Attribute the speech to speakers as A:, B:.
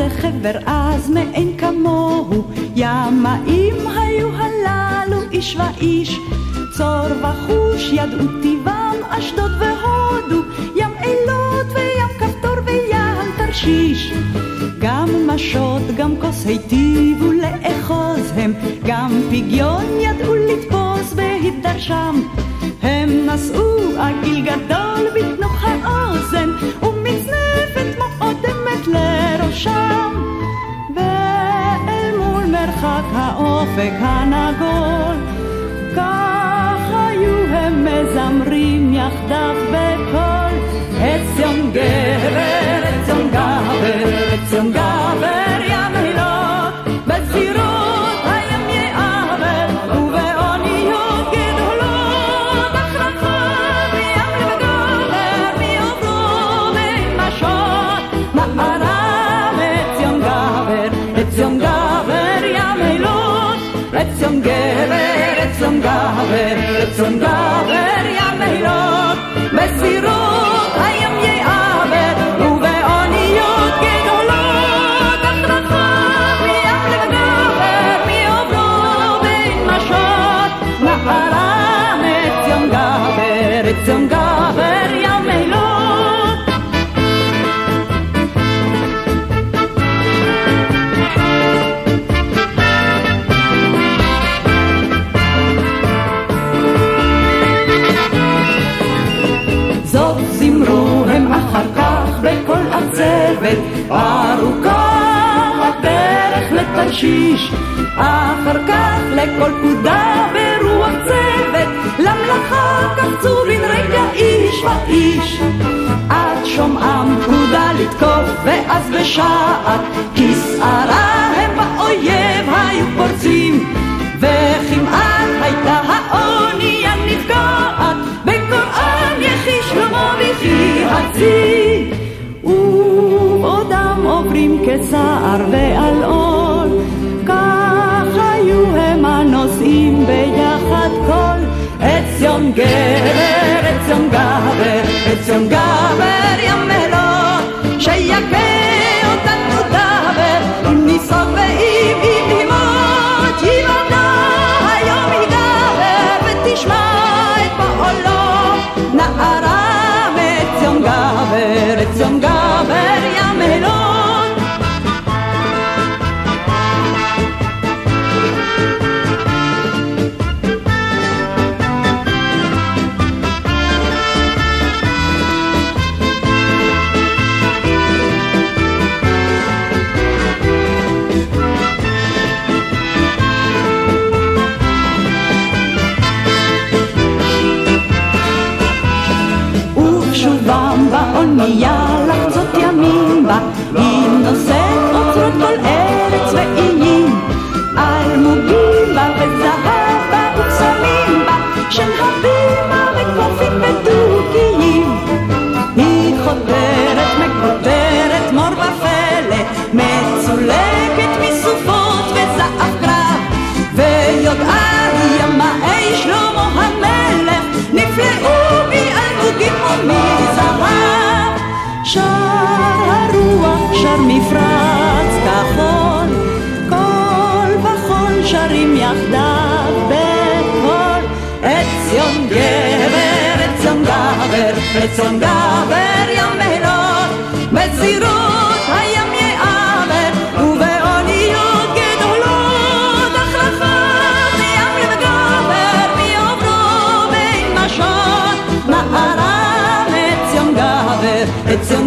A: זה חבר אז מאין כמוהו, ימאים היו הללו איש ואיש, צור וחוש ידעו טבעם אשדוד והודו, ים אילות וים כפתור וים תרשיש. גם משות גם כוס היטיבו לאחוז הם, גם פגיון ידעו לתפוס בהתדרשם. הם נשאו עגיל גדול בתנוך האוזן, ומצנפת מאודמת לראשם. ואל מול מרחק האופק הנגול, כך היו הם מזמרים יחדיו בקול. עציון גבר, עציון גבר, עציון גבר ים הילות, בזירות הים יעבר, ובאוניות גדולות החרפה מים לבגובר, מי עוברו בין משות מערב. עציון גבר, עציון גבר ים הילות, עציון גבר, עציון גבר, עציון גבר ים הילות, בזירות הים יעבר, ובאוניות גדולות החרפה מים לבגובר, מי עוברו בין משות מערב. עציון גבר, עציון גבר ים הילות. זאת זמרו הם אחר כך בכל הצוות, ארוכה הדרך לתרשיש, אחר כך לכל פקודה ברוח צוות, למלאכה קפצו בן רגע איש ואיש, עד שומעם פקודה לתקוף, ואז בשעת כסערה הם באויב היו פורצים, וכמעט הייתה האונייה נפגעת בקוראן יחי שלמה ויחי הצי. ובעודם עוברים כסער ואלעול, כך היו הם הנושאים ביחד כל. עציון גבר, עציון גבר, עציון גבר ים הילות, שיכה אותנו דבר, אם ניסוג ואם אימות יוודע היום יגבר, ותשמע את בעולו נערה. עציון גבר, עציון גבר ים הילות. באונייה לחצות ימים בה, היא נושאת אוצרות כל ארץ ואיים, אלמוגים בה וזהב בה ופסמים בה, של הבימה וקופים ודוגיים. היא חותרת מקודרת מור בפלא, מצולקת מסופות וזעף קרב, ויודעה היא ימאי שלמה המלך, נפלאו בי אלמוגים ומזהב. שר הרוח, שר מפרץ כחול, כל וכל שרים יחדיו בקול. עציון גבר, עציון גבר, עציון גבר ים הילות, בזירות הים יעבר, ובאוניות גדולות החרפה מים לבגובר, מי עוברו בין משות מערב. עציון גבר, עציון